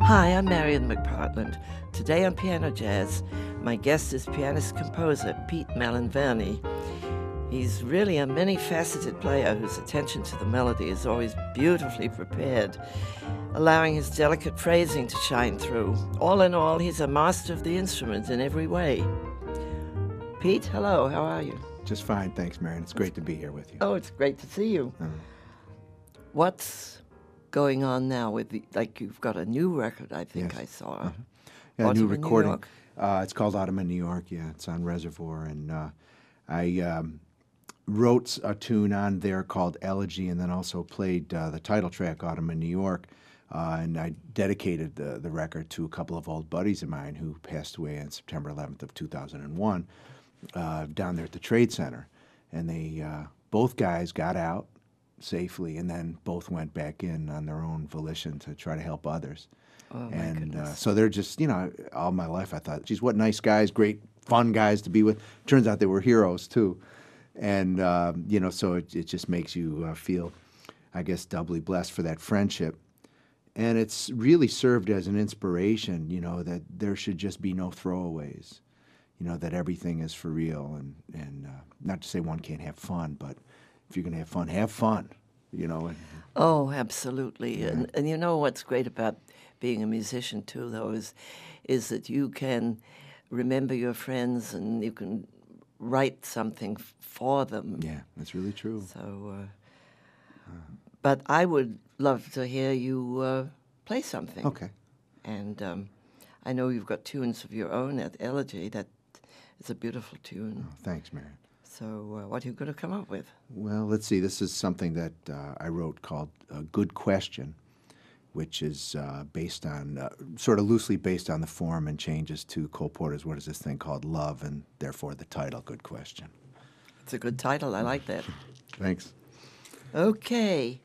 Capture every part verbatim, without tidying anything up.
Hi, I'm Marian McPartland. Today on Piano Jazz, my guest is pianist-composer Pete Malinverni. He's really a many-faceted player whose attention to the melody is always beautifully prepared, allowing his delicate phrasing to shine through. All in all, he's a master of the instrument in every way. Pete, hello, how are you? Just fine, thanks, Marian. It's great to be here with you. Oh, it's great to see you. Uh, What's going on now with the, like you've got a new record, I think Yes. I saw. Uh-huh. Yeah, a Autumn new in New recording. York? Uh, it's called Autumn in New York. Yeah, it's on Reservoir, and uh, I um, wrote a tune on there called Elegy, and then also played uh, the title track Autumn in New York. Uh, and I dedicated the the record to a couple of old buddies of mine who passed away on September eleventh of two thousand one uh, down there at the Trade Center, and they uh, both guys got out safely, and then both went back in on their own volition to try to help others. Oh, my and uh, goodness. so they're just, you know, all my life I thought, geez, what nice guys, great fun guys to be with. Turns out they were heroes too. And, uh, you know, so it, it just makes you uh, feel, I guess, doubly blessed for that friendship. And it's really served as an inspiration, you know, that there should just be no throwaways, you know, that everything is for real. And, and uh, not to say one can't have fun, but if you're going to have fun, have fun, you know. And, Oh, absolutely. And, and you know what's great about being a musician, too, though, is, is that you can remember your friends and you can write something f- for them. yeah, that's really true. So, uh, but I would love to hear you uh, play something. Okay. And um, I know you've got tunes of your own at Elegy. That is a beautiful tune. Oh, thanks, Marian. So uh, what are you going to come up with? Well, let's see. This is something that uh, I wrote called A Good Question, which is uh, based on, uh, sort of loosely based on the form and changes to Cole Porter's What Is This Thing Called Love, and therefore the title, Good Question. It's a good title. I like that. Thanks. Okay.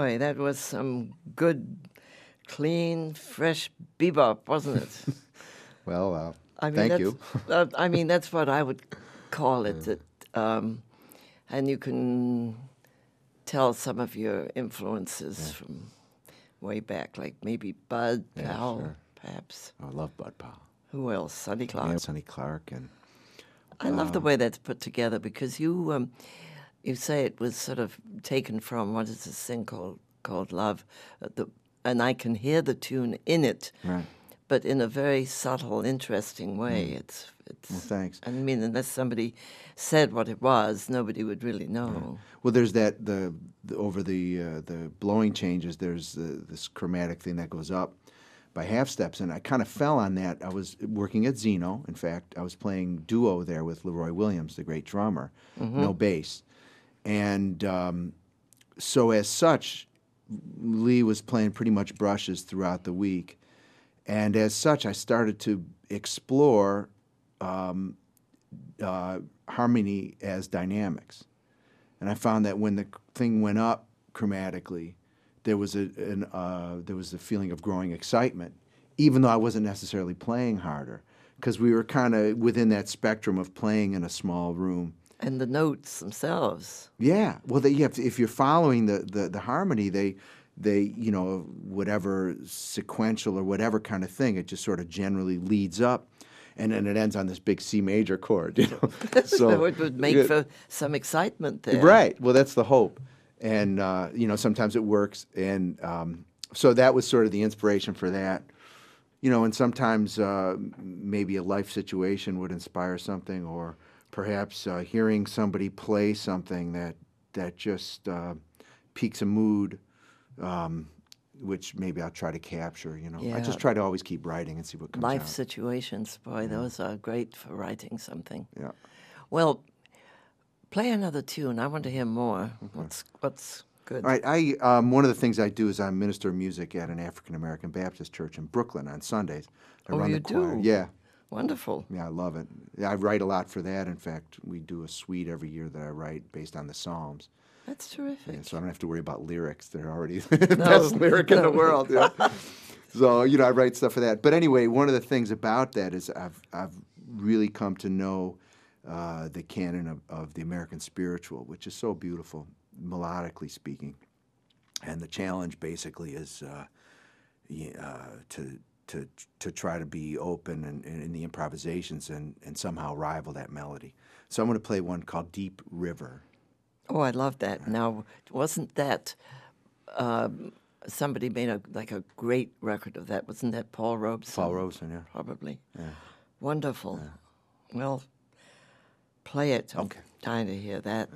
boy, that was some good, clean, fresh bebop, wasn't it? Well, uh, I mean, thank that's, you. uh, I mean, that's what I would call it. That, um, and you can tell some of your influences Yeah. from way back, like maybe Bud Yeah, Powell, sure. perhaps. I love Bud Powell. Who else? Sonny Clark. Yeah, Sonny Clark and I love the um, way that's put together because you um, you say it was sort of taken from what is this thing called called Love, uh, the, and I can hear the tune in it, right. but in a very subtle, interesting way. Mm. It's it's. Well, thanks. I mean, unless somebody said what it was, nobody would really know. Right. Well, there's that the, the over the uh, the blowing changes. There's uh, this chromatic thing that goes up by half steps, and I kind of fell on that. I was working at Zeno. In fact, I was playing duo there with Leroy Williams, the great drummer, Mm-hmm. no bass, and um, so as such, Lee was playing pretty much brushes throughout the week, and as such, I started to explore um, uh, harmony as dynamics. And I found that when the thing went up chromatically, there was a an, uh, there was a feeling of growing excitement, even though I wasn't necessarily playing harder, because we were kind of within that spectrum of playing in a small room. And the notes themselves. Yeah, well, they, you have to, if you're following the, the, the harmony, they they you know whatever sequential or whatever kind of thing, it just sort of generally leads up. And then it ends on this big C major chord, you know. So it would make yeah, for some excitement there. right. Well, that's the hope, and uh, you know sometimes it works, and um, so that was sort of the inspiration for that, you know. And sometimes uh, maybe a life situation would inspire something, or perhaps uh, hearing somebody play something that that just uh, piques a mood. Um, which maybe I'll try to capture, you know. I Yeah. just try to always keep writing and see what comes Life out. situations, boy, those are great for writing something. Yeah. Well, play another tune. I want to hear more. What's what's good? All right. I um, one of the things I do is I minister music at an African American Baptist church in Brooklyn on Sundays. I Oh, run you the choir. do? Yeah. Wonderful. Yeah, I love it. Yeah, I write a lot for that. In fact, we do a suite every year that I write based on the Psalms. That's terrific. Yeah, so I don't have to worry about lyrics. They're already the best lyric in the no. world. Yeah. So, you know, I write stuff for that. But anyway, one of the things about that is I've I've really come to know uh, the canon of, of the American spiritual, which is so beautiful, melodically speaking. And the challenge basically is uh, y- uh, to to to try to be open and, and in the improvisations and, and somehow rival that melody. So I'm going to play one called Deep River. Oh, I love that. Now, wasn't that um, somebody made a like a great record of that? Wasn't that Paul Robeson? Paul Robeson, yeah. Probably. Yeah. Wonderful. Well, play it. I'm Okay. dying to hear that.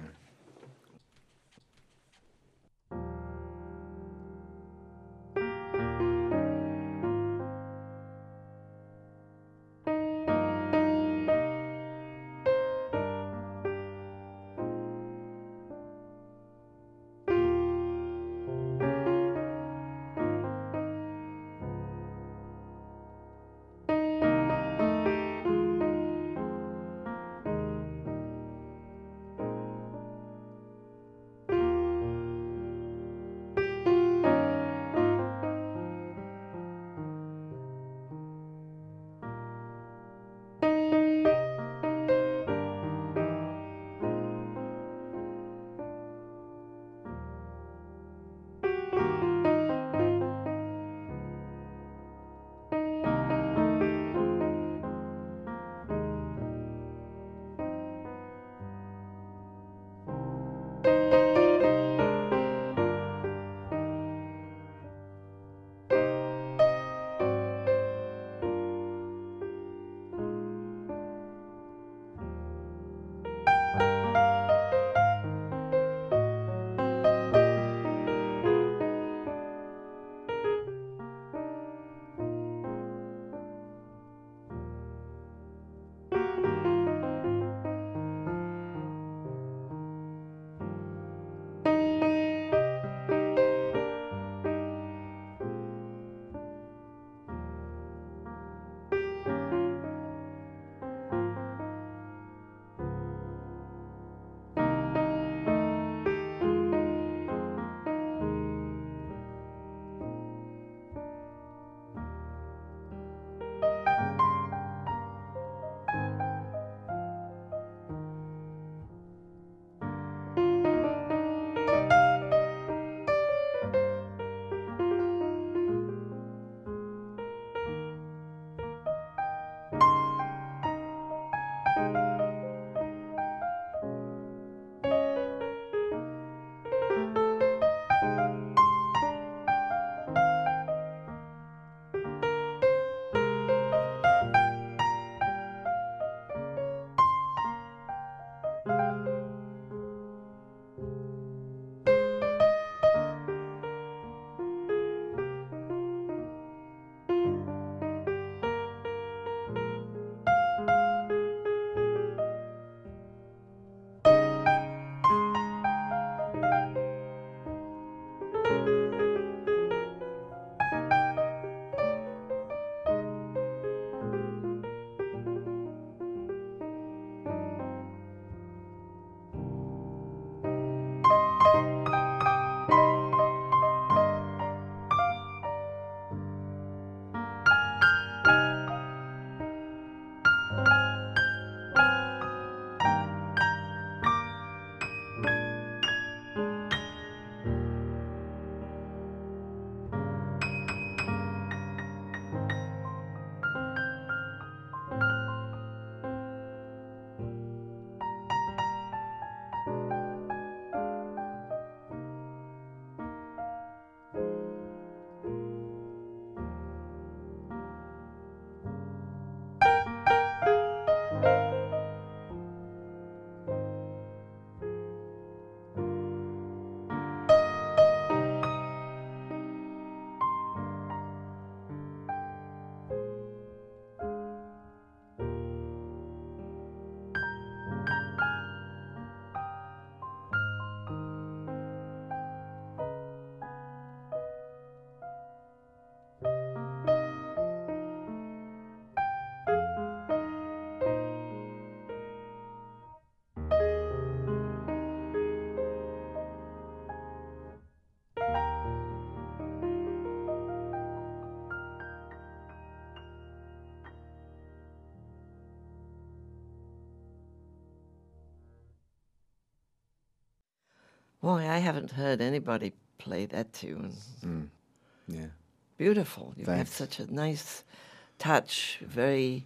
Boy, I haven't heard anybody play that tune. Mm. Yeah. Beautiful. You have Thanks. such a nice touch, very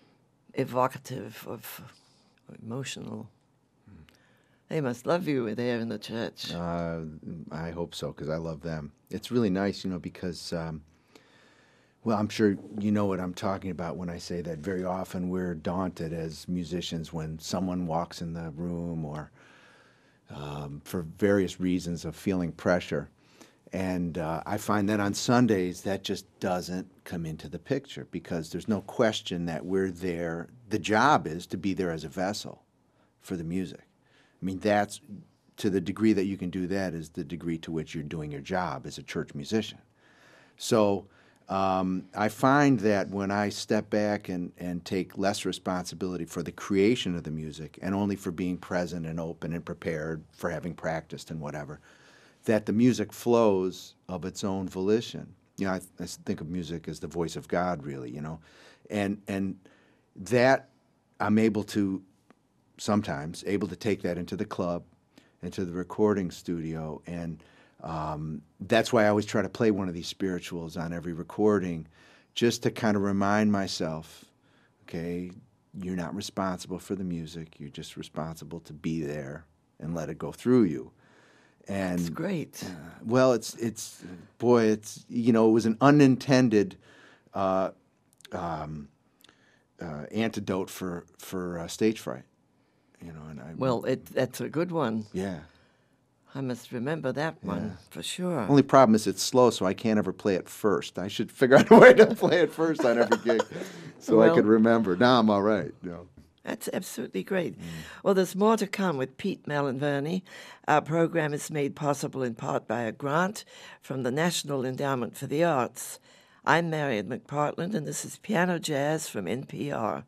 evocative of emotional. They must love you there in the church. Uh, I hope so, because I love them. It's really nice, you know, because, um, well, I'm sure you know what I'm talking about when I say that very often we're daunted as musicians when someone walks in the room or um, for various reasons of feeling pressure. And uh, I find that on Sundays, that just doesn't come into the picture because there's no question that we're there. The job is to be there as a vessel for the music. I mean, that's, to the degree that you can do that is the degree to which you're doing your job as a church musician. So um, I find that when I step back and, and take less responsibility for the creation of the music and only for being present and open and prepared for having practiced and whatever, that the music flows of its own volition. You know, I, I think of music as the voice of God, really, you know. And, and that I'm able to, sometimes, able to take that into the club, into the recording studio, and um, that's why I always try to play one of these spirituals on every recording, just to kind of remind myself, okay, you're not responsible for the music, you're just responsible to be there and let it go through you. And That's great. Uh, well, it's it's boy, it's you know, it was an unintended uh, um, uh, antidote for for uh, stage fright. You know, and I Well, it, that's a good one. yeah. I must remember that one Yeah. for sure. Only problem is it's slow, so I can't ever play it first. I should figure out a way to play it first on every gig, so I Well- could remember. Now I'm all right. You know. That's absolutely great. Well, there's more to come with Pete Malinverni. Our program is made possible in part by a grant from the National Endowment for the Arts. I'm Marian McPartland, and this is Piano Jazz from N P R.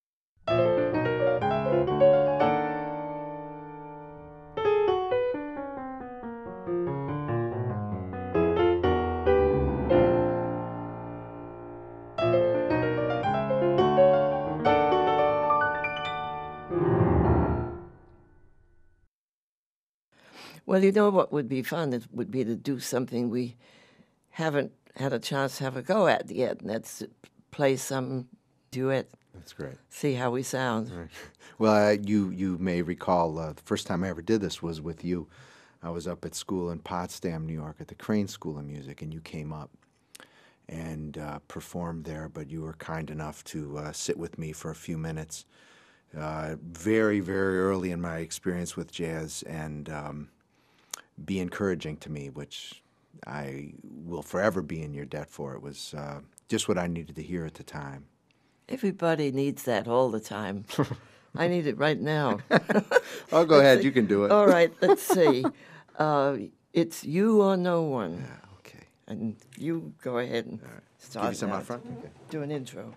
Well, you know what would be fun? It would be to do something we haven't had a chance to have a go at yet, and that's to play some duet, That's great. see how we sound. Right. Well, uh, you you may recall uh, the first time I ever did this was with you. I was up at school in Potsdam, New York, at the Crane School of Music, and you came up and uh, performed there. But you were kind enough to uh, sit with me for a few minutes, uh, very very early in my experience with jazz, and um, be encouraging to me, which I will forever be in your debt for. It was uh, just what I needed to hear at the time. Everybody needs that all the time. I need it right now. Oh, go ahead. You can do it. All right, let's see. Uh, it's You or No One. Yeah, okay. And you go ahead and start. Give you some that. out front? Okay. Do an intro.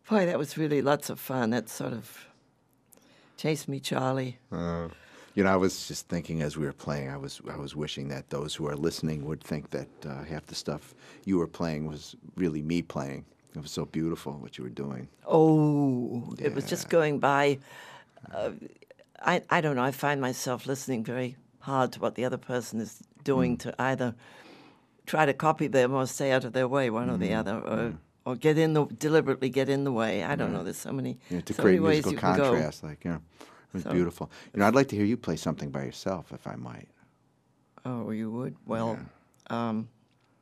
Boy, that was really lots of fun. That sort of Chase Me, Charlie. Uh, you know, I was just thinking as we were playing, I was I was wishing that those who are listening would think that uh, half the stuff you were playing was really me playing. It was so beautiful what you were doing. Oh, it was just Yeah. going by. Uh, I, I don't know. I find myself listening very hard to what the other person is doing Mm. to either try to copy them or stay out of their way, one or the Mm, other, or mm. or get in the deliberately get in the way. I don't Yeah. know. There's so many, Yeah, to so many create ways musical you can go. contrast, like, yeah, it was So- beautiful. You know, I'd like to hear you play something by yourself, if I might. Oh, you would? Well, um,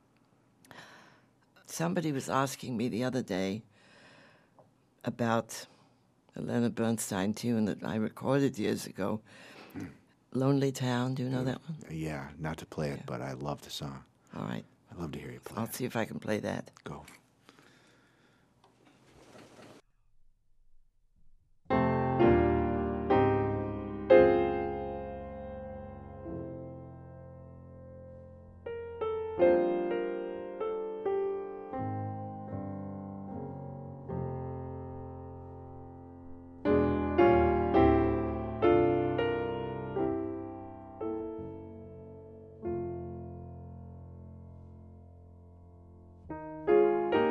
somebody was asking me the other day about a Leonard Bernstein tune that I recorded years ago. Lonely Town, do you know that one? Yeah, not to play it, but I love the song. All right, I'd love to hear you play I'll it. see if I can play that. Go. Thank you.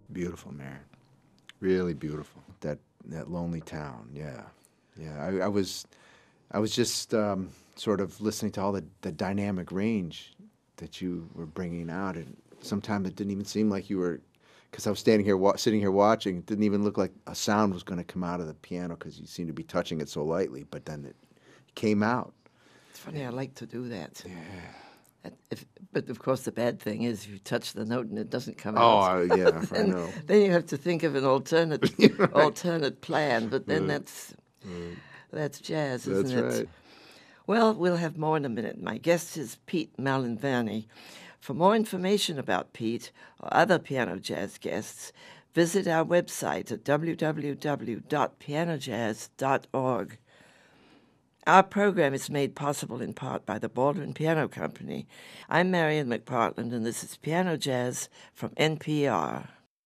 Beautiful, Marion. Really beautiful. That that lonely town. Yeah, yeah. I, I was, I was just um, sort of listening to all the, the dynamic range that you were bringing out, and sometimes it didn't even seem like you were, because I was standing here, wa- sitting here watching. It didn't even look like a sound was going to come out of the piano because you seemed to be touching it so lightly. But then it came out. It's funny, I like to do that. Yeah. That If, but of course, the bad thing is you touch the note and it doesn't come Oh, out. I, yeah, I then, know. then you have to think of an alternate Right. alternate plan. But then Right. that's that's jazz, That's isn't it? right. Well, we'll have more in a minute. My guest is Pete Malinverni. For more information about Pete or other piano jazz guests, visit our website at w w w dot piano jazz dot org. Our program is made possible in part by the Baldwin Piano Company. I'm Marion McPartland, and this is Piano Jazz from N P R.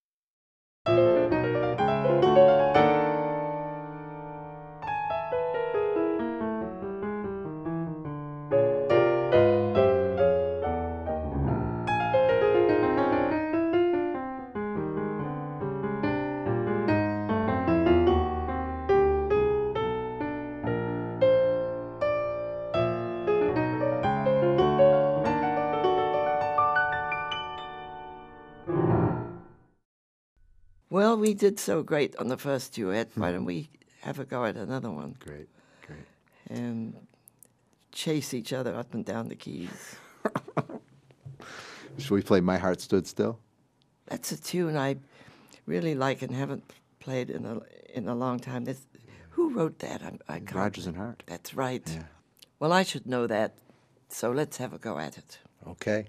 Well, we did so great on the first duet. Why don't we have a go at another one Great, great. and chase each other up and down the keys? Should we play My Heart Stood Still? That's a tune I really like and haven't played in a in a long time. That's, who wrote that? I, I can't. Rodgers and Hart. That's right. Yeah. Well, I should know that, so let's have a go at it. Okay.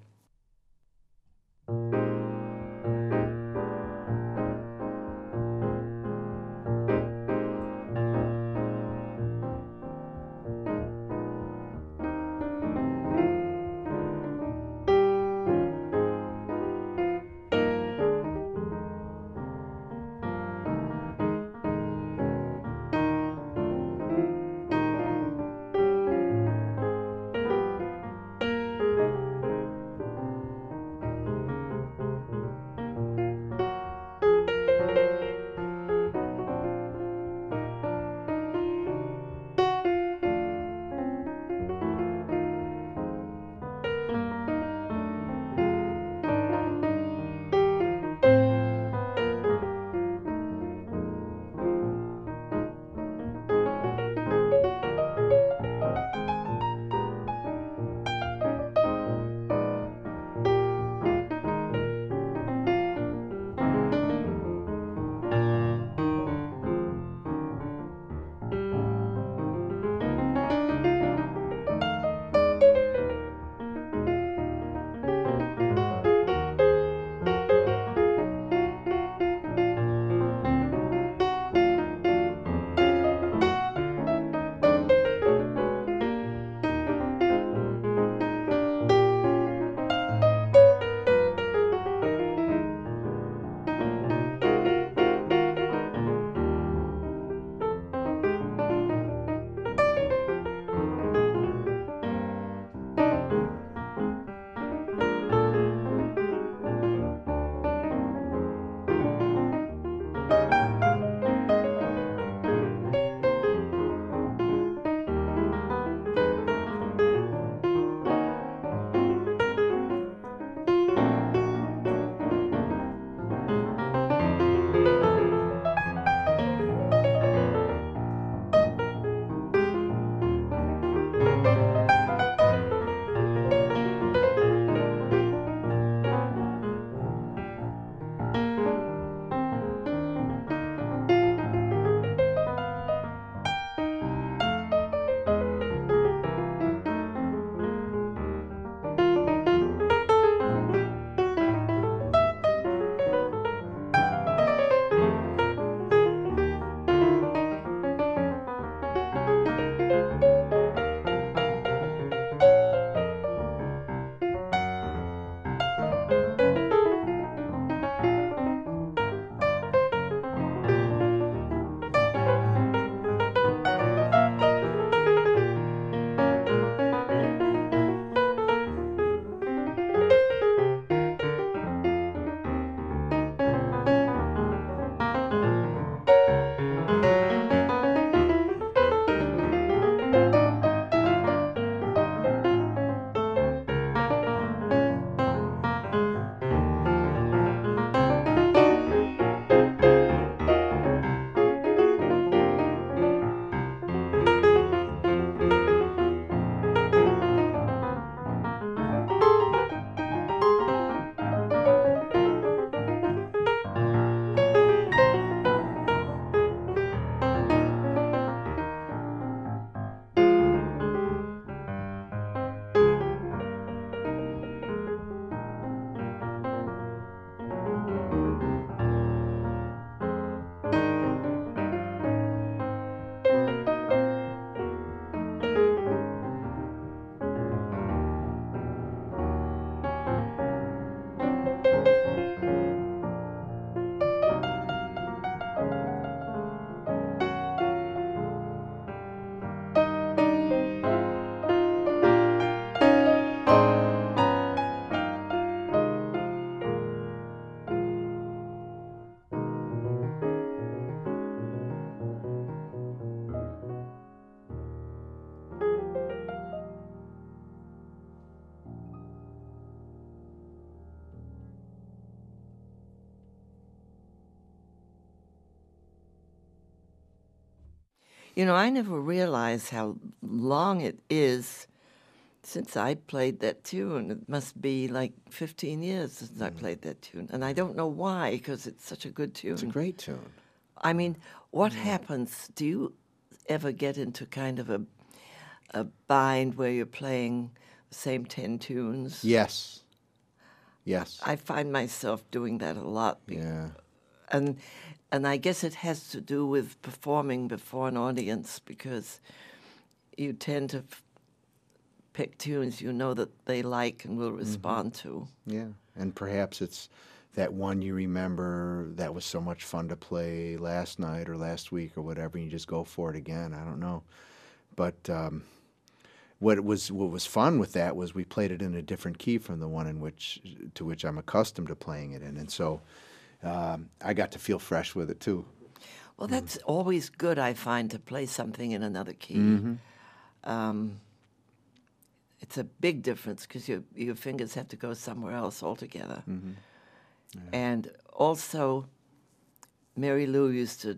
You know, I never realized how long it is since I played that tune. It must be like fifteen years since I played that tune. And I don't know why, because it's such a good tune. It's a great tune. I mean, what happens? Do you ever get into kind of a a bind where you're playing the same ten tunes? Yes. Yes. I find myself doing that a lot. Yeah. And and I guess it has to do with performing before an audience, because you tend to f- pick tunes you know that they like and will respond to. Yeah. And perhaps it's that one you remember that was so much fun to play last night or last week or whatever, and you just go for it again. I don't know. But um, what was what was fun with that was we played it in a different key from the one in which to which I'm accustomed to playing it in, and so um, I got to feel fresh with it too. Well, that's always good, I find, to play something in another key. Mm-hmm. Um, it's a big difference because your your fingers have to go somewhere else altogether. Mm-hmm. Yeah. And also, Mary Lou used to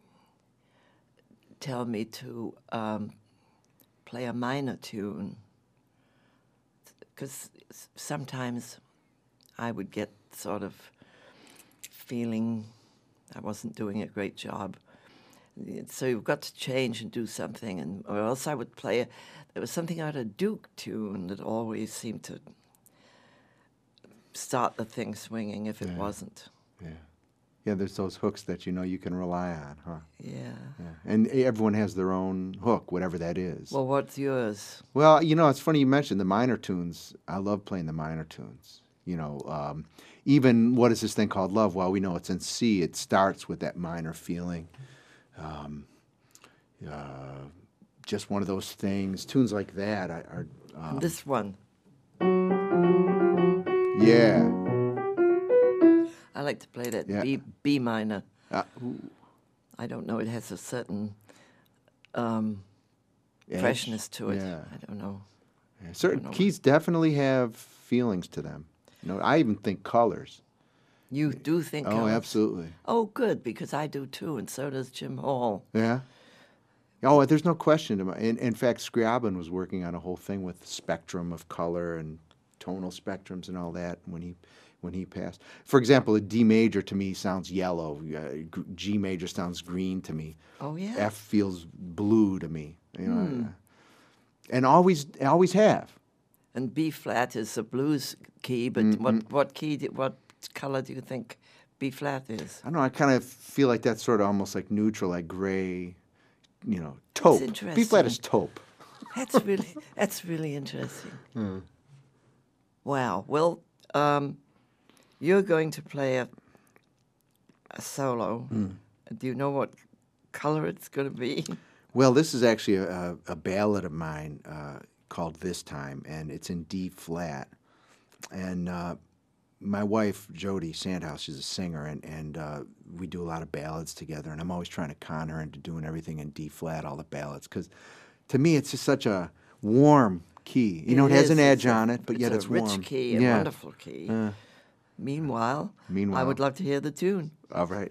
tell me to um, play a minor tune, because sometimes I would get sort of feeling I wasn't doing a great job. So you've got to change and do something, and or else I would play a, there was something out of Duke tune that always seemed to start the thing swinging if it Yeah. wasn't. Yeah. Yeah, there's those hooks that you know you can rely on, huh? Yeah. Yeah. And everyone has their own hook, whatever that is. Well, what's yours? Well, you know, it's funny you mentioned the minor tunes. I love playing the minor tunes. You know, um, even what is this thing called Love? Well, we know it's in C. It starts with that minor feeling. Um, uh, just one of those things. Tunes like that are, are um, This one. yeah. I like to play that Yeah. B B minor. Uh, ooh, I don't know. It has a certain um, edge. freshness to it. Yeah. I don't know. Yeah. Certain know. keys definitely have feelings to them. You know, I even think colors. You do think? Oh, colors? absolutely. Oh, good, because I do too, and so does Jim Hall. Yeah. Oh, there's no question. About, in, in fact, Scriabin was working on a whole thing with spectrum of color and tonal spectrums and all that when he when he passed. For example, a D major to me sounds yellow. Uh, G major sounds green to me. Oh yeah. F feels blue to me. You know, hmm. and always always have. And B flat is a blues key, but Mm-mm. what what key? Do, what color do you think B flat is? I don't know. I kind of feel like that's sort of almost like neutral, like gray. You know, taupe. B flat is taupe. That's really that's really interesting. Mm. Wow. Well, um, you're going to play a a solo. Mm. Do you know what color it's going to be? Well, this is actually a, a ballad of mine uh, called "This Time," and it's in D flat. And uh, my wife Jody Sandhouse, she's a singer, and and uh, we do a lot of ballads together. And I'm always trying to con her into doing everything in D flat, all the ballads, because to me it's just such a warm key. You It know, it has is. an edge It's a- on it, but yet it's it's a rich warm. key, a yeah. wonderful key. Uh, Meanwhile, I Meanwhile. would love to hear the tune. all right.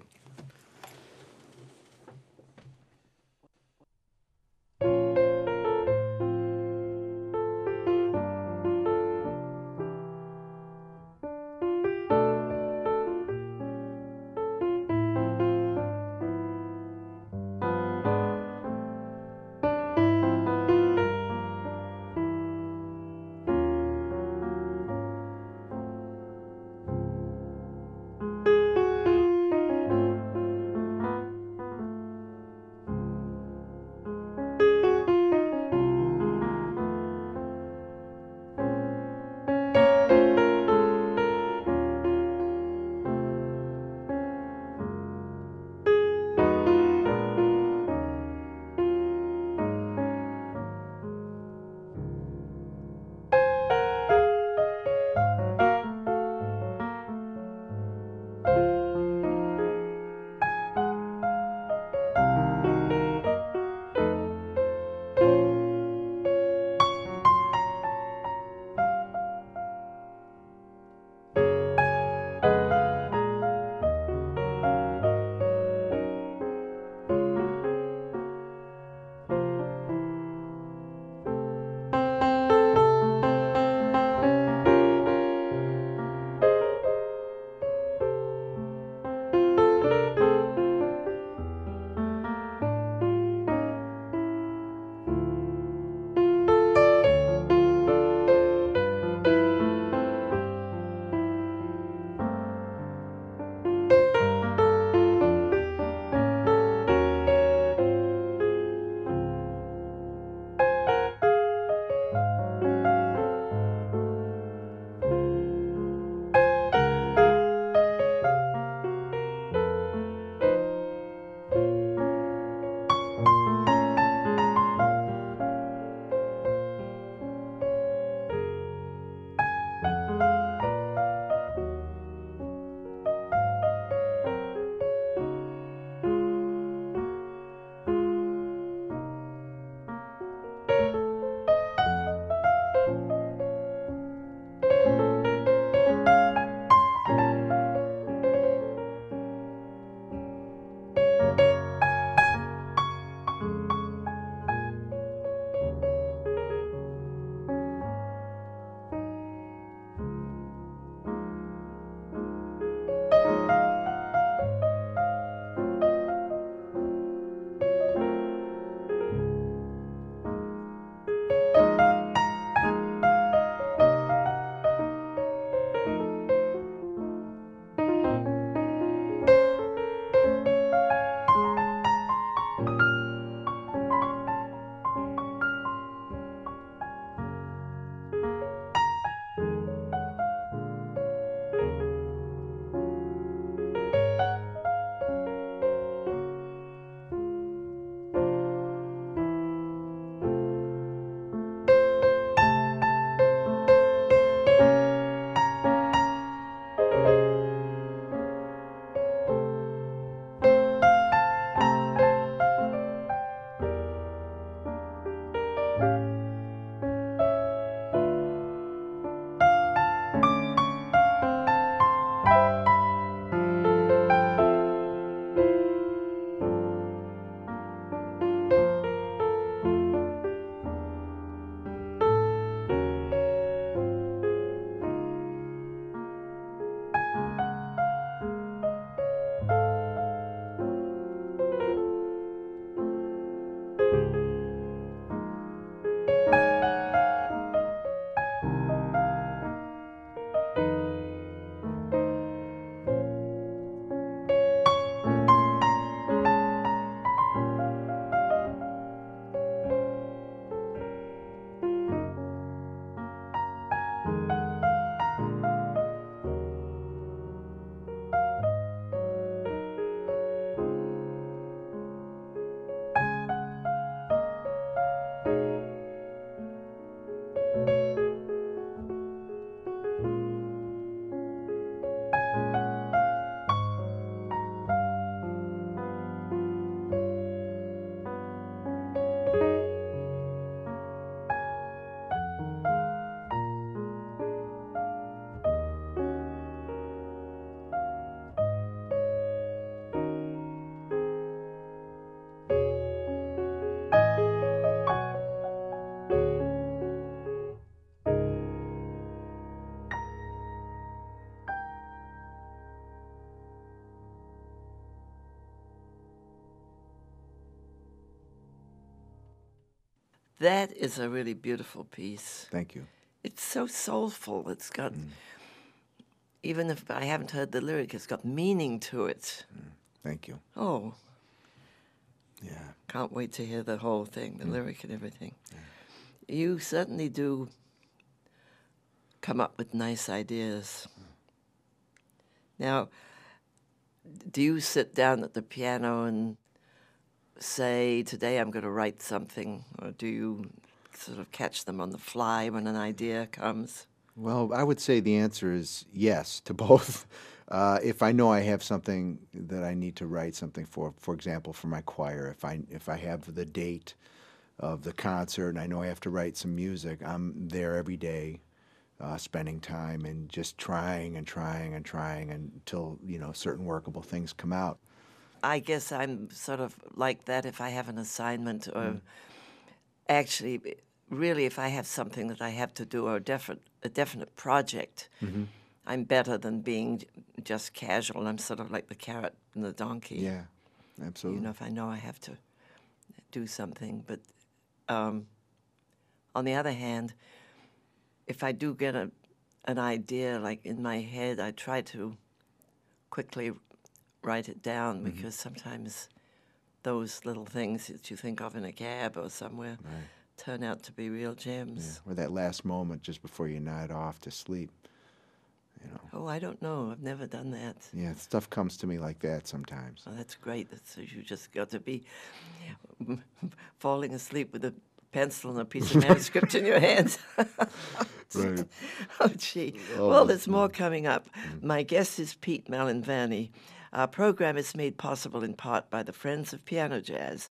That is a really beautiful piece. Thank you. It's so soulful. It's got, mm. even if I haven't heard the lyric, it's got meaning to it. Mm. Thank you. Oh. Yeah. Can't wait to hear the whole thing, the mm. lyric and everything. Yeah. You certainly do come up with nice ideas. Mm. Now, do you sit down at the piano and say, today I'm going to write something, or do you sort of catch them on the fly when an idea comes? Well, I would say the answer is yes to both. Uh, if I know I have something that I need to write something for, for example, for my choir, if I if I have the date of the concert and I know I have to write some music, I'm there every day, uh, spending time and just trying and trying and trying until, you know, certain workable things come out. I guess I'm sort of like that if I have an assignment or mm. actually, really, if I have something that I have to do or a definite, a definite project, mm-hmm. I'm better than being just casual. I'm sort of like the carrot and the donkey. Yeah, absolutely. You know, if I know I have to do something. But um, on the other hand, if I do get a, an idea, like in my head, I try to quickly write it down, mm-hmm. because sometimes those little things that you think of in a cab or somewhere right. turn out to be real gems. Yeah. Or that last moment just before you nod off to sleep. You know. Oh, I don't know. I've never done that. Yeah, stuff comes to me like that sometimes. Oh, that's great. That's, you just got to be falling asleep with a pencil and a piece of manuscript in your hands. Right. Oh, gee. Oh, well, there's more coming up. Mm-hmm. My guest is Pete Malinverni. Our program is made possible in part by the Friends of Piano Jazz.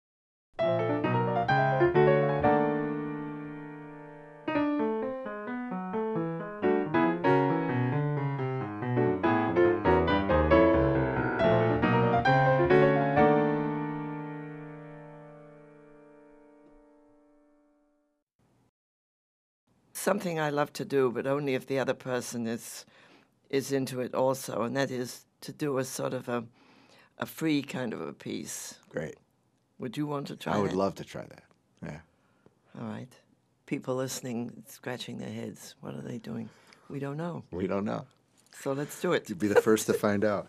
Something I love to do, but only if the other person is is into it also, and that is to do a sort of a a free kind of a piece. Great. Would you want to try I that? would love to try that. Yeah. All right. People listening, scratching their heads. What are they doing? We don't know. We don't know. So let's do it. You'd be the first to find out.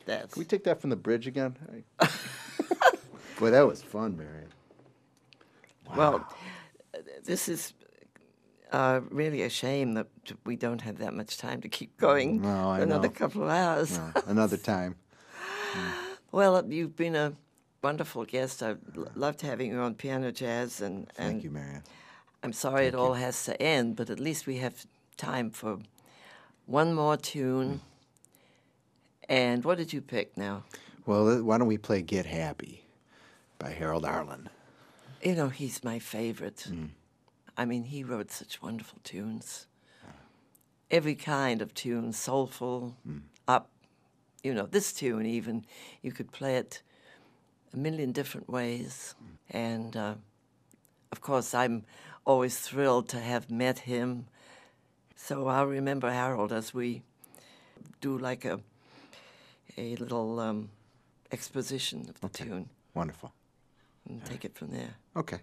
that. Can we take that from the bridge again? I- Boy, that was fun, Marion. Well, this is uh, really a shame that we don't have that much time to keep going No, I for another know. couple of hours. No, another time. Well, you've been a wonderful guest. I've l- loved having you on Piano Jazz, and, Thank and you, Marion. I'm sorry Thank it all you. has to end, but at least we have time for one more tune. And what did you pick now? Well, uh, why don't we play Get Happy by Harold Arlen? You know, he's my favorite. I mean, he wrote such wonderful tunes. Every kind of tune, soulful, up. You know, this tune even, you could play it a million different ways. And, uh, of course, I'm always thrilled to have met him. So I'll remember Harold as we do like a, a little um, exposition of the Okay. tune Wonderful. and take it from there. Okay.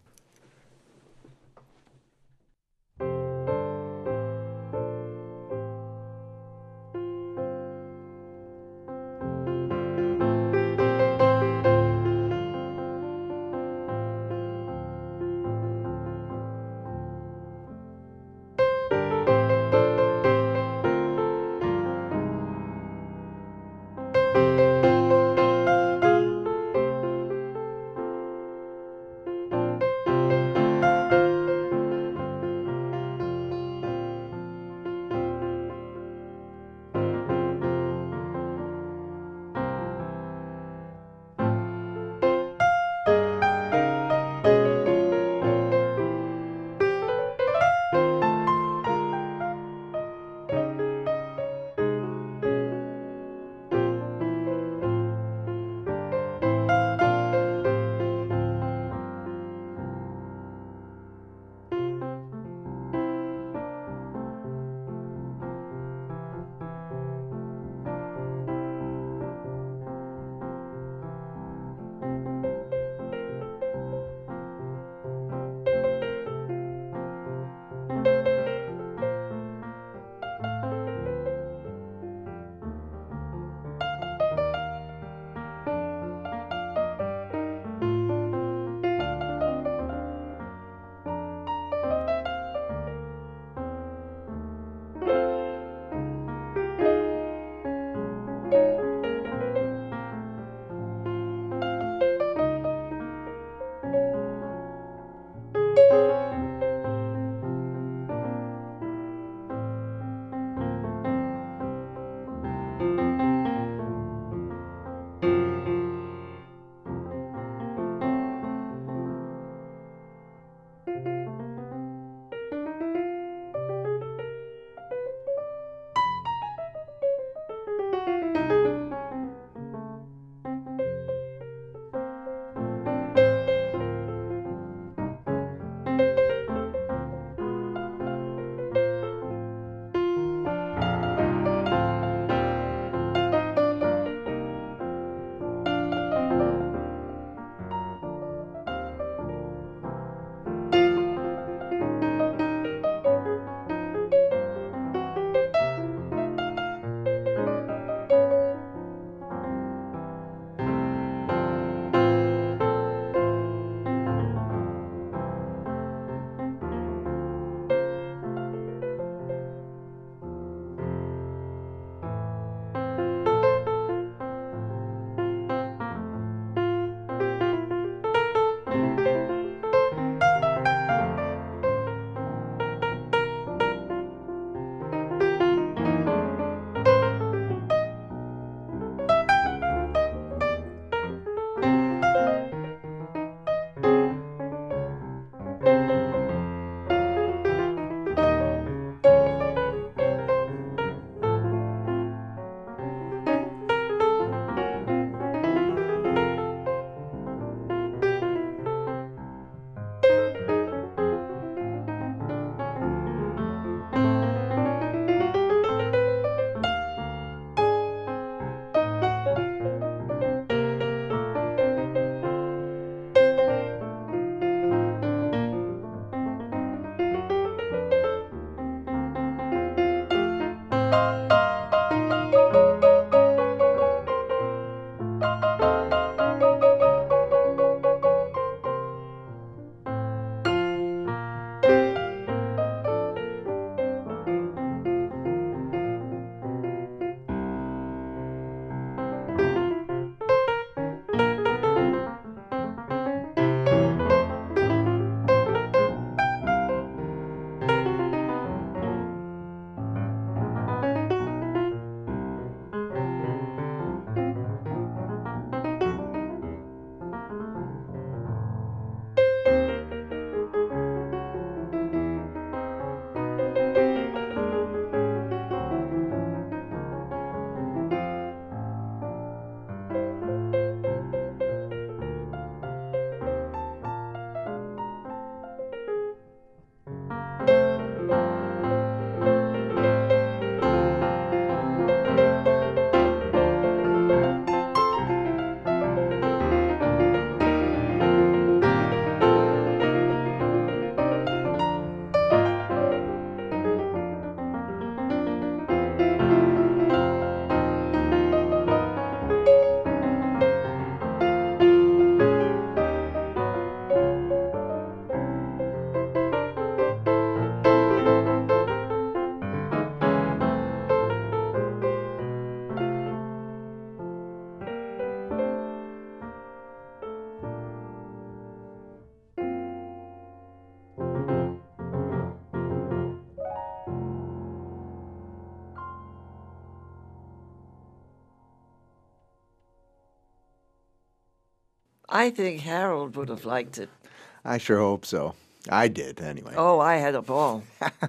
I think Harold would have liked it. I sure hope so. I did, anyway. Oh, I had a ball.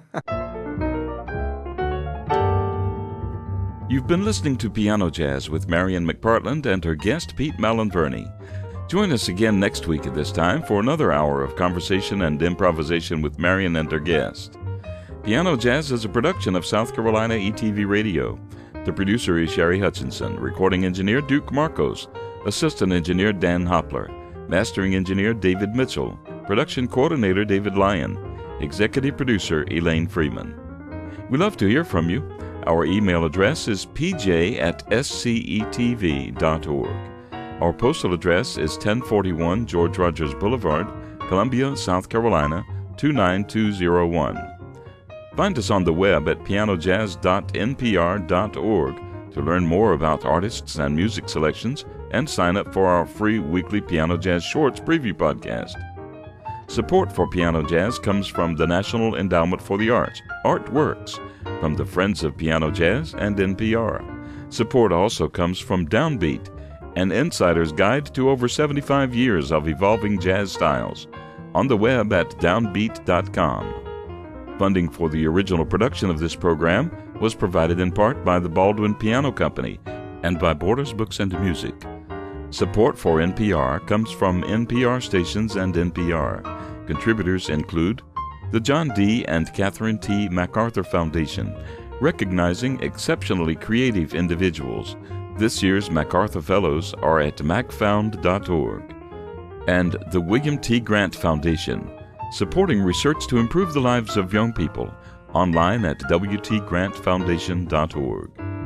You've been listening to Piano Jazz with Marion McPartland and her guest, Pete Malin-Verney. Join us again next week at this time for another hour of conversation and improvisation with Marion and her guest. Piano Jazz is a production of South Carolina E T V Radio. The producer is Sherry Hutchinson, recording engineer Duke Marcos, assistant engineer Dan Hopler, mastering engineer David Mitchell, production coordinator David Lyon, executive producer Elaine Freeman. We love to hear from you. Our email address is p j at s c e t v dot org. Our postal address is ten forty-one George Rogers Boulevard, Columbia, South Carolina, two nine two zero one. Find us on the web at piano jazz dot n p r dot org to learn more about artists and music selections and sign up for our free weekly Piano Jazz Shorts preview podcast. Support for Piano Jazz comes from the National Endowment for the Arts, Artworks, from the Friends of Piano Jazz and N P R. Support also comes from Downbeat, an insider's guide to over seventy-five years of evolving jazz styles, on the web at downbeat dot com. Funding for the original production of this program was provided in part by the Baldwin Piano Company and by Borders Books and Music. Support for N P R comes from N P R stations and N P R. Contributors include the John D. and Catherine T. MacArthur Foundation, recognizing exceptionally creative individuals. This year's MacArthur Fellows are at mac found dot org. And the William T. Grant Foundation, supporting research to improve the lives of young people, online at w t grant foundation dot org.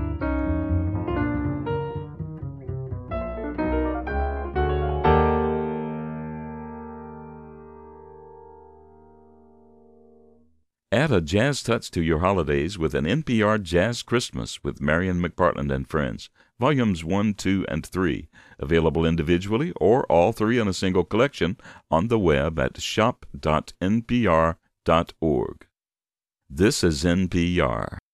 Add a jazz touch to your holidays with an N P R Jazz Christmas with Marion McPartland and Friends, Volumes one, two, and three, available individually or all three in a single collection on the web at shop dot n p r dot org. This is N P R.